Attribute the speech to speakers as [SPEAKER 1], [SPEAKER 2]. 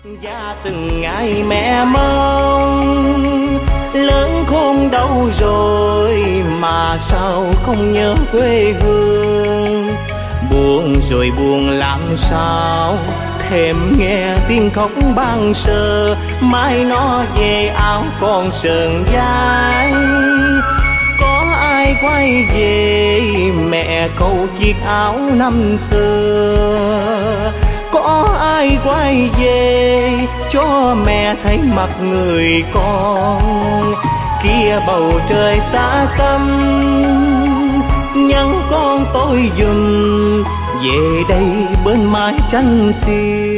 [SPEAKER 1] Và từng ngày mẹ mong lớn khôn đâu rồi mà sao không nhớ quê hương. Buồn rồi buồn làm sao thèm nghe tiếng khóc ban sơ. Mai nó về áo còn sờn vai, có ai quay về mẹ câu chiếc áo năm xưa. Có ai quay về cho mẹ thấy mặt người con. Kia bầu trời xa xăm nhắn con tôi dùm về đây bên mái tranh xiêu.